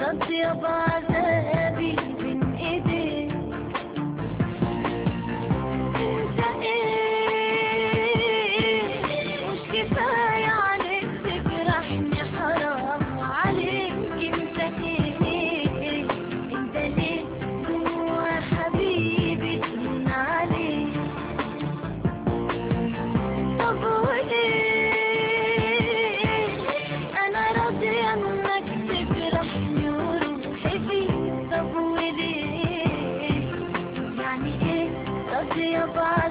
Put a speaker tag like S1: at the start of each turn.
S1: راضية بعذابي بين ايديك. انت ايه مش كفاية عليك تجرحني، حرام عليك. انت ايه انت ليه جوا حبيبي تهون عليك؟ طب وليه انا راضية انك تجرحني وروحي فيك؟ طب وليه يعني ايه راضية بعذابي